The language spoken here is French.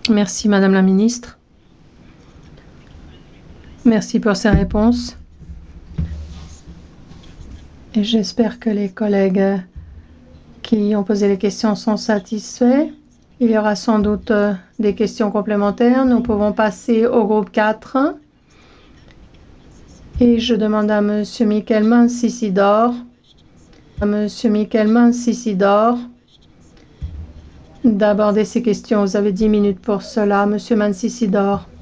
Merci, Madame la Ministre. Merci pour ces réponses. Et j'espère que les collègues qui ont posé les questions sont satisfaits. Il y aura sans doute des questions complémentaires. Nous pouvons passer au groupe 4. Et je demande à Monsieur Michael Mansisidor, d'aborder ces questions. Vous avez 10 minutes pour cela, Monsieur Mansisidor.